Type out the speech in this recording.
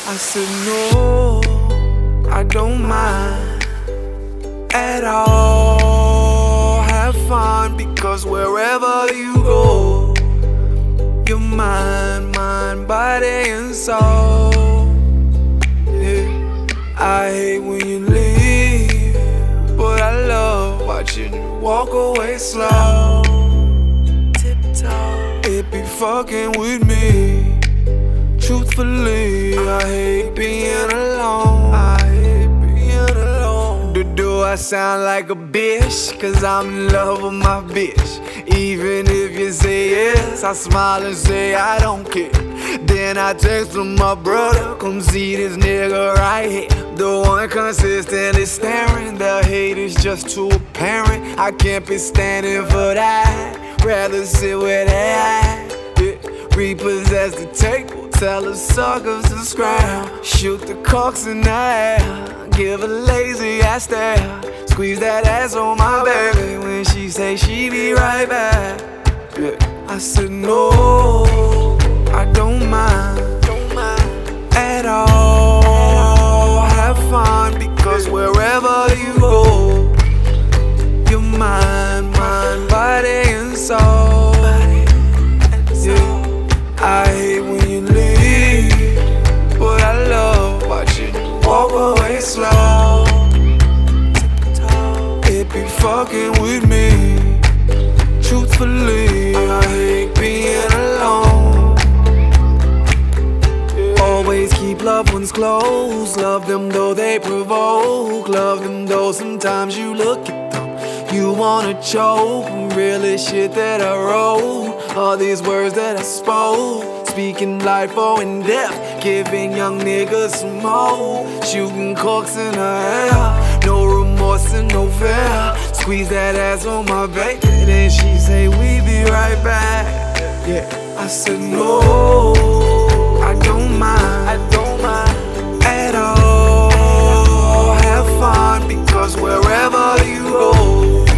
I said no, I don't mind at all. Have fun, because wherever you go, you're mine, mind, body and soul. Yeah. I hate when you leave, but I love watching you walk away slow. Tiptoe, it be fucking with me. Truthfully, I hate being alone. I hate being alone. Do I sound like a bitch? Cause I'm in love with my bitch. Even if you say yes, I smile and say I don't care. Then I text from my brother, come see this nigga right here. The one consistently staring, the hate is just too apparent. I can't be standing for that, rather sit where they at. Yeah. Repossess the table, tell the suckers to scram. Shoot the cocks in the air, give a lazy ass stare. Squeeze that ass on my baby when she say she be right back. Yeah. I said no, I don't mind at all. Have fun, because wherever you go, you're mine, mind, body and soul. Yeah. I hate when you leave, but I love watching you walk away slow. It be fucking with me. Truthfully, I hate being alone. Always keep loved ones close. Love them though they provoke. Love them though sometimes you look at them, you wanna choke. Really shit that I wrote, all these words that I spoke. Speaking life or in death, giving young niggas some hope. Shooting corks in her hair, no remorse and no fear. Squeeze that ass on my baby, then she say we be right back. Yeah, I said no, I don't mind at all. Have fun, because wherever you go,